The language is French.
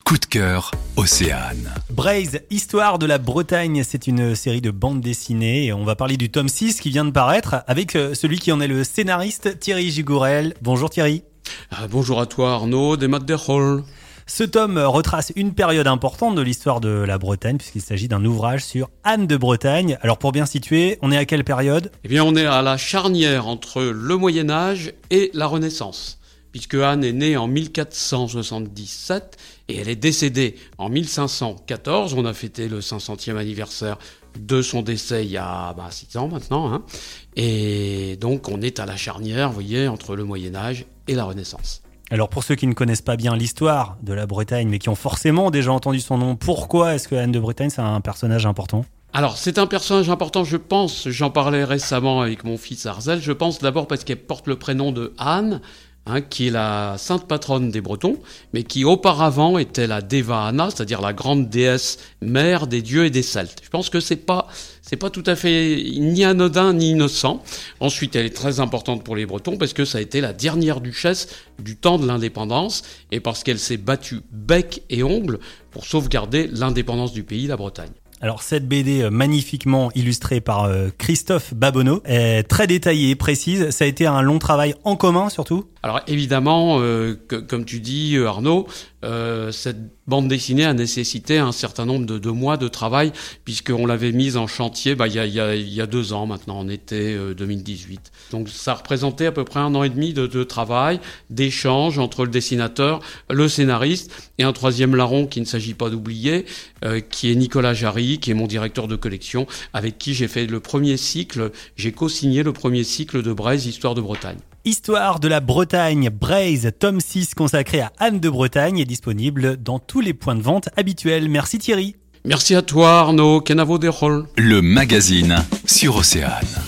Coup de cœur, Océane. Braise, Histoire de la Bretagne, c'est une série de bandes dessinées et on va parler du tome 6 qui vient de paraître avec celui qui en est le scénariste, Thierry Gigourel. Bonjour Thierry. Bonjour à toi Arnaud, des Matt Derhol. Ce tome retrace une période importante de l'histoire de la Bretagne puisqu'il s'agit d'un ouvrage sur Anne de Bretagne. Alors pour bien situer, on est à quelle période ? Eh bien on est à la charnière entre le Moyen-Âge et la Renaissance. Puisque Anne est née en 1477 et elle est décédée en 1514. On a fêté le 500e anniversaire de son décès il y a 6 ans maintenant. Et donc on est à la charnière, vous voyez, entre le Moyen-Âge et la Renaissance. Alors pour ceux qui ne connaissent pas bien l'histoire de la Bretagne, mais qui ont forcément déjà entendu son nom, pourquoi est-ce que Anne de Bretagne c'est un personnage important ? Alors c'est un personnage important, je pense, j'en parlais récemment avec mon fils Arzel, je pense d'abord parce qu'elle porte le prénom de Anne, qui est la sainte patronne des Bretons, mais qui auparavant était la Deva Anna, c'est-à-dire la grande déesse mère des dieux et des Celtes. Je pense que c'est pas tout à fait ni anodin ni innocent. Ensuite, elle est très importante pour les Bretons parce que ça a été la dernière duchesse du temps de l'indépendance et parce qu'elle s'est battue bec et ongle pour sauvegarder l'indépendance du pays, la Bretagne. Alors cette BD magnifiquement illustrée par Christophe Babonneau est très détaillée, précise. Ça a été un long travail en commun surtout ? Alors évidemment, comme tu dis Arnaud, cette bande dessinée a nécessité un certain nombre de mois de travail puisqu'on l'avait mise en chantier il y a 2 ans maintenant, en été 2018. Donc ça représentait à peu près 1 an et demi de travail, d'échange entre le dessinateur, le scénariste et un troisième larron qu'il ne s'agit pas d'oublier, qui est Nicolas Jarry, qui est mon directeur de collection, avec qui j'ai co-signé le premier cycle de Braise, Histoire de Bretagne. Histoire de la Bretagne, Braise, tome 6 consacré à Anne de Bretagne est disponible dans tous les points de vente habituels. Merci Thierry. Merci à toi Arnaud, Kenavo Derhol. Le magazine sur Océane.